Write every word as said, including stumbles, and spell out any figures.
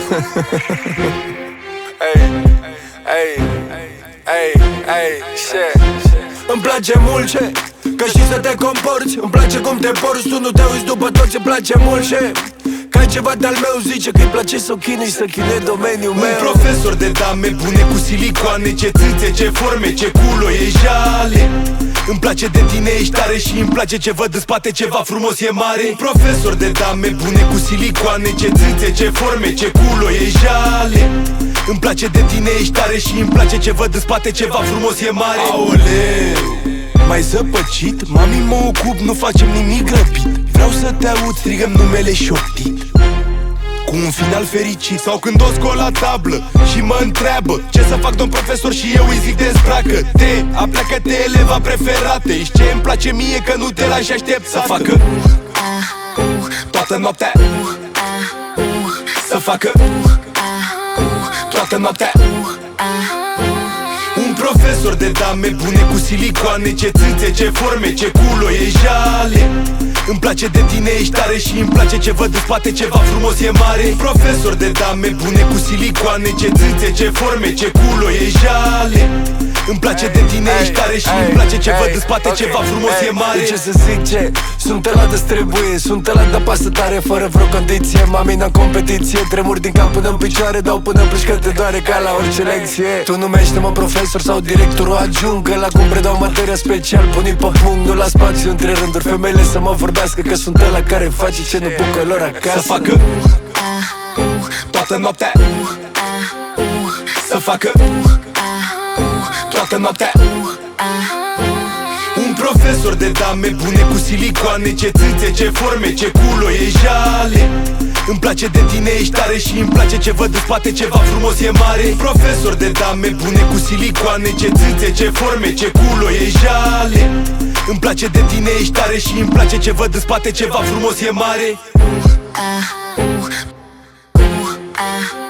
Hey, hey, hey, hey, shit. Îmi place mult ce că și să te comporți. Îmi place cum te porți, tu nu te uiți după tot ce place mult ce că ai ceva de-al meu, zice că-i place să o chinui, să chinui domeniul meu. Un profesor de dame bune cu silicoane, ce țâțe, ce forme, ce culo e jale. Îmi place de tine, ești tare și îmi place ce văd în spate, ceva frumos e mare. Un profesor de dame bune cu silicoane, ce țâțe, ce forme, ce culo e jale. Îmi place de tine, ești tare și îmi place ce văd în spate, ceva frumos e mare. Aoleu, m-ai zăpăcit? Mami, mă ocup, nu facem nimic grăbit. Vreau să te aud, strigăm numele șoptit cu un final fericit. Sau când o scol la tablă și mă întreabă ce să fac, domn profesor, și eu îi zic dezbracă-te, apleacă-te, eleva preferate. Ești ce îmi place mie, că nu te lași aștept să facă toată noaptea, să facă toată noaptea. Un profesor de dame bune cu silicoane, ce țâțe, ce forme, ce culo e jale. Îmi place de tine, ești tare și îmi place ce văd în spate, ceva frumos e mare. Un profesor de dame bune cu silicoane, ce țâțe, ce forme, ce culo e jale. Îmi place de tine, ești tare și îmi place ce văd în spate, ceva frumos e mare. Ce să zic, ce? Sunt ăla de trebuie, sunt ăla de pasă tare, fără vreo condiție. Mami, n-am competiție, tremur din cap până în picioare, dau până în plâși că te doare ca la orice lecție. Tu numește-mă profesor sau directorul adjunct, că la cum predau materia special, pun pe punct, nu la spațiu între rânduri. Femeile să mă vorbească, că sunt ăla care face ce nu bucă lor acasă. Să facă toată noaptea, să facă toată noaptea. Un profesor de dame bune cu silicoane, ce țâțe, ce forme, ce culo e jale. Îmi place de tine, ești tare și îmi place ce văd în spate, ceva frumos e mare. Un profesor de dame bune cu silicoane, ce țâțe, ce forme, ce culo e jale. Îmi place de tine, ești tare și îmi place ce văd în spate, ceva frumos e mare.